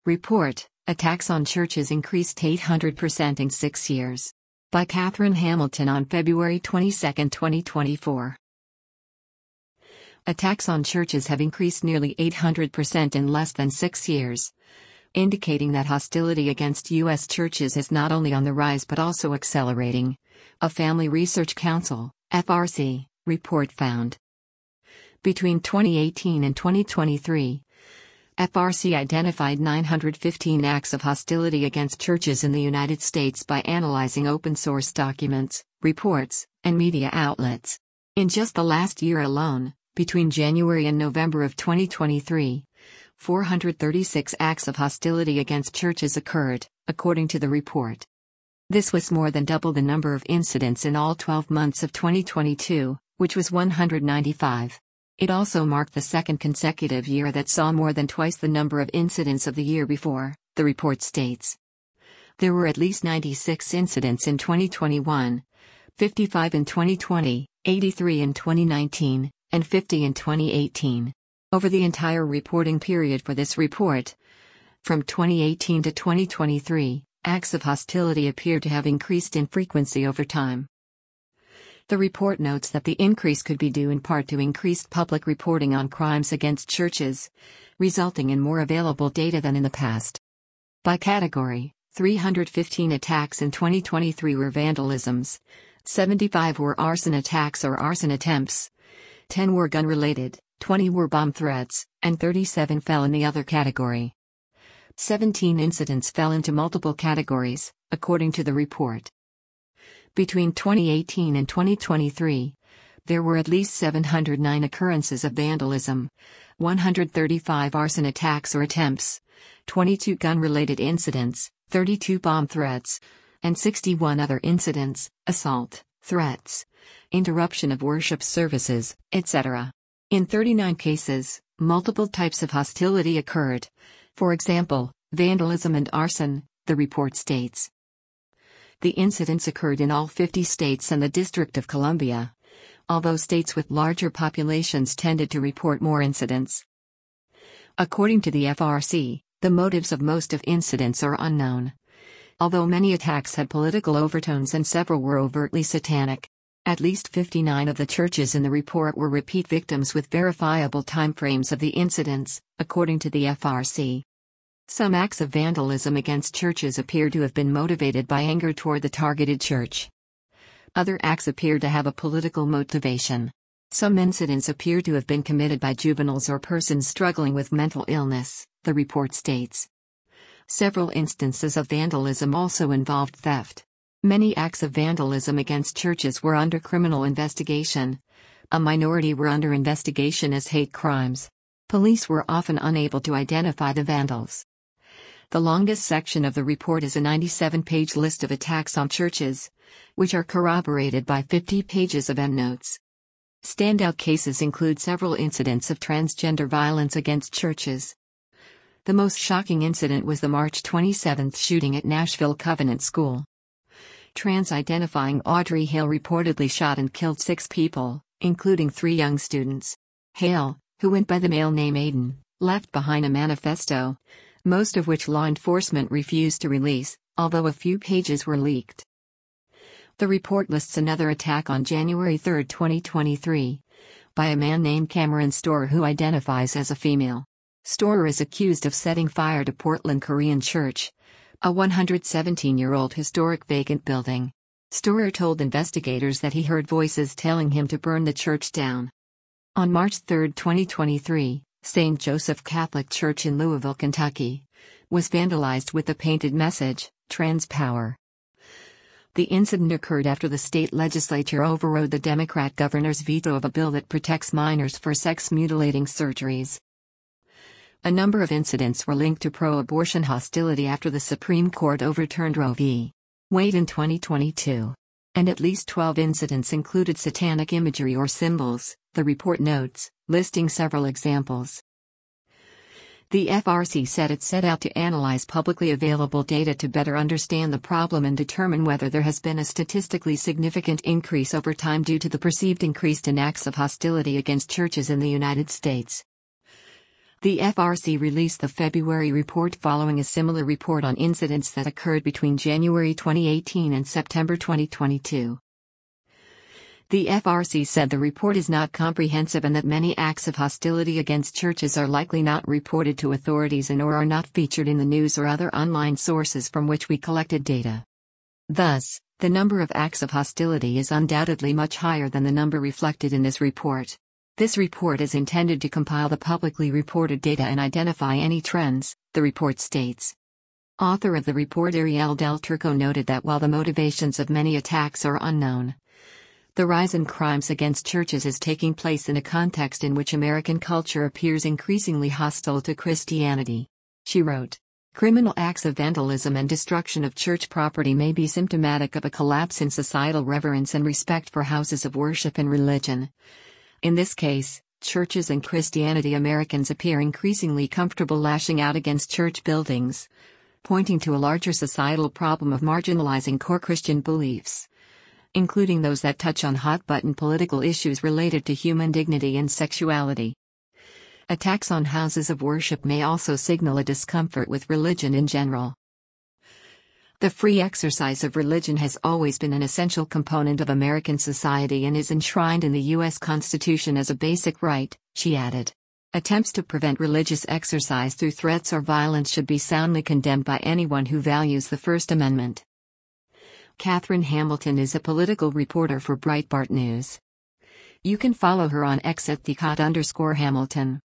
Report: Attacks on churches increased 800% in 6 years. By Catherine Hamilton on February 22, 2024. Attacks on churches have increased nearly 800% in less than 6 years, indicating that hostility against U.S. churches is not only on the rise but also accelerating. A Family Research Council, FRC, report found. Between 2018 and 2023, FRC identified 915 acts of hostility against churches in the United States by analyzing open-source documents, reports, and media outlets. In just the last year alone, between January and November of 2023, 436 acts of hostility against churches occurred, according to the report. This was more than double the number of incidents in all 12 months of 2022, which was 195. It also marked the second consecutive year that saw more than twice the number of incidents of the year before, the report states. There were at least 96 incidents in 2021, 55 in 2020, 83 in 2019, and 50 in 2018. Over the entire reporting period for this report, from 2018 to 2023, acts of hostility appear to have increased in frequency over time. The report notes that the increase could be due in part to increased public reporting on crimes against churches, resulting in more available data than in the past. By category, 315 attacks in 2023 were vandalisms, 75 were arson attacks or arson attempts, 10 were gun-related, 20 were bomb threats, and 37 fell in the other category. 17 incidents fell into multiple categories, according to the report. Between 2018 and 2023, there were at least 709 occurrences of vandalism, 135 arson attacks or attempts, 22 gun-related incidents, 32 bomb threats, and 61 other incidents, assault, threats, interruption of worship services, etc. In 39 cases, multiple types of hostility occurred. For example, vandalism and arson, the report states. The incidents occurred in all 50 states and the District of Columbia, although states with larger populations tended to report more incidents. According to the FRC, the motives of most of incidents are unknown, although many attacks had political overtones and several were overtly satanic. At least 59 of the churches in the report were repeat victims with verifiable timeframes of the incidents, according to the FRC. Some acts of vandalism against churches appear to have been motivated by anger toward the targeted church. Other acts appear to have a political motivation. Some incidents appear to have been committed by juveniles or persons struggling with mental illness, the report states. Several instances of vandalism also involved theft. Many acts of vandalism against churches were under criminal investigation. A minority were under investigation as hate crimes. Police were often unable to identify the vandals. The longest section of the report is a 97-page list of attacks on churches, which are corroborated by 50 pages of endnotes. Standout cases include several incidents of transgender violence against churches. The most shocking incident was the March 27 shooting at Nashville Covenant School. Trans-identifying Audrey Hale reportedly shot and killed 6 people, including 3 young students. Hale, who went by the male name Aiden, left behind a manifesto, most of which law enforcement refused to release, although a few pages were leaked. The report lists another attack on January 3, 2023, by a man named Cameron Storer who identifies as a female. Storer is accused of setting fire to Portland Korean Church, a 117-year-old historic vacant building. Storer told investigators that he heard voices telling him to burn the church down. On March 3, 2023, St. Joseph Catholic Church in Louisville, Kentucky, was vandalized with the painted message, "Trans Power." The incident occurred after the state legislature overrode the Democrat governor's veto of a bill that protects minors for sex-mutilating surgeries. A number of incidents were linked to pro-abortion hostility after the Supreme Court overturned Roe v. Wade in 2022. And at least 12 incidents included satanic imagery or symbols, the report notes, listing several examples. The FRC said it set out to analyze publicly available data to better understand the problem and determine whether there has been a statistically significant increase over time due to the perceived increase in acts of hostility against churches in the United States. The FRC released the February report following a similar report on incidents that occurred between January 2018 and September 2022. The FRC said the report is not comprehensive and that many acts of hostility against churches are likely not reported to authorities and/or are not featured in the news or other online sources from which we collected data. Thus, the number of acts of hostility is undoubtedly much higher than the number reflected in this report. This report is intended to compile the publicly reported data and identify any trends, the report states. Author of the report Ariel Del Turco noted that while the motivations of many attacks are unknown, the rise in crimes against churches is taking place in a context in which American culture appears increasingly hostile to Christianity. She wrote, "Criminal acts of vandalism and destruction of church property may be symptomatic of a collapse in societal reverence and respect for houses of worship and religion. In this case, churches and Christianity Americans appear increasingly comfortable lashing out against church buildings, pointing to a larger societal problem of marginalizing core Christian beliefs, including those that touch on hot-button political issues related to human dignity and sexuality. Attacks on houses of worship may also signal a discomfort with religion in general. The free exercise of religion has always been an essential component of American society and is enshrined in the U.S. Constitution as a basic right," she added. Attempts to prevent religious exercise through threats or violence should be soundly condemned by anyone who values the First Amendment. Catherine Hamilton is a political reporter for Breitbart News. You can follow her on X at @Hamilton.